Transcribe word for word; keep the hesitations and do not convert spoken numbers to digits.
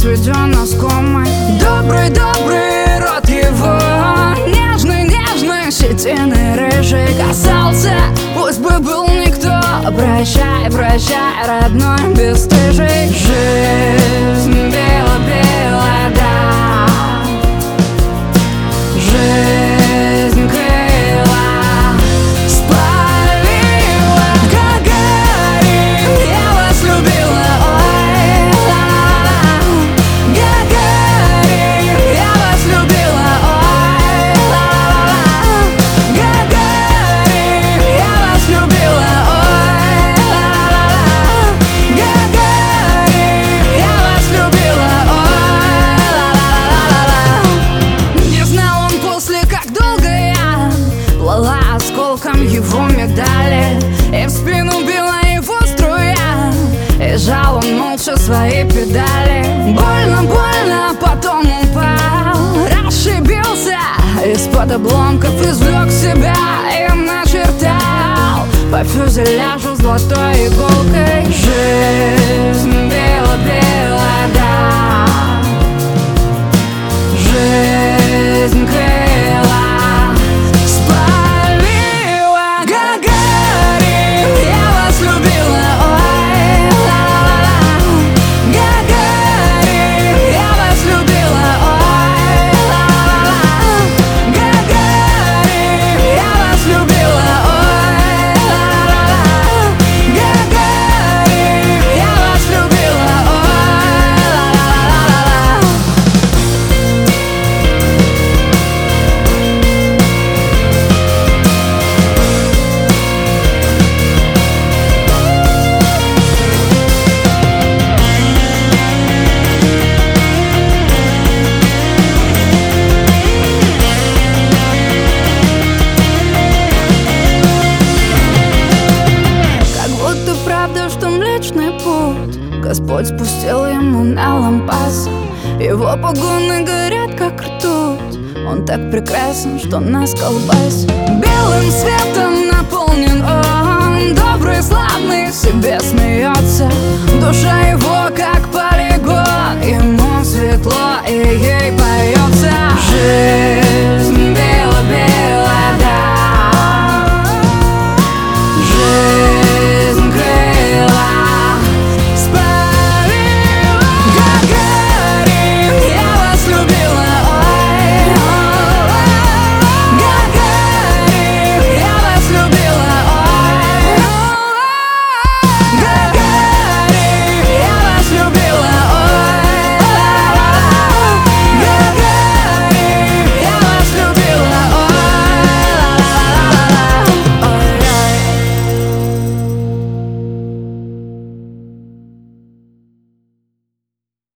сведен оскомой. Добрый-добрый рот его, нежный-нежный, щетиный рыжий касался. Пусть бы был никто, прощай, прощай, родной бесстыжий. Жизнь бела-бела, да, жизнь крыла спалила. Гагарин, я вас любила, ой, ла-ла-ла. Гагарин, я вас любила, ой, ла-ла-ла. Гагарин, я вас любила, ой, ла-ла-ла. Гагарин, я вас любила, ой, ла-ла-ла-ла-ла. Не знал он после, как долго я плыла осколком его медали, и в спину била его струя, и жал он молча свои педали. Больно, больно, потом упал, расшибился, из-под обломков извлек себя и начертал по фюзеляжу золотой иголкой. Жизнь бела-бела, да, жизнь крыла спалила. Гагарин, я вас любила, ой, ла-ла-ла. Гагарин, я вас любила, ой, ла-ла-ла. Гагарин, я вас любила, ой, ла-ла-ла. Гагарин, я вас любила, ой, ла-ла-ла-ла-ла. Как будто правда, что Млечный Путь Господь спустил ему на лампасы. Его погоны горят, как ртуть, он так прекрасен, что нас колбасит. Белым светом